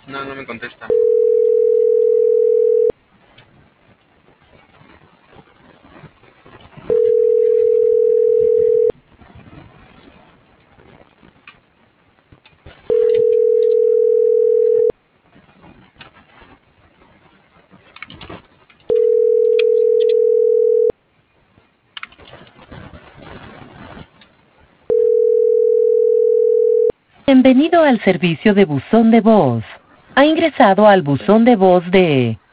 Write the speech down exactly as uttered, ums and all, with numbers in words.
No, no me contesta. Bienvenido al servicio de buzón de voz. Ha ingresado al buzón de voz de